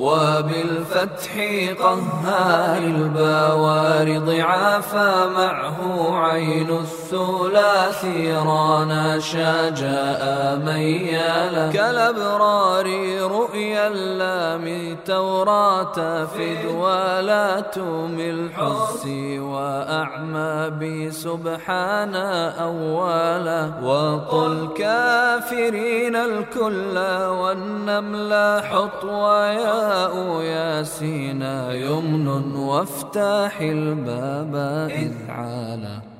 وبالفتح قهار البوار ضعافا معه عين الثلاثي رانا شاجاء ميالا كالأبرار رؤيا اللام توراة فد ولا تومي الحس وأعمى بسبحان أولا وقل كافرين الكل والنمل حط وياء ياسين يمن وافتح الباب إذ عالا.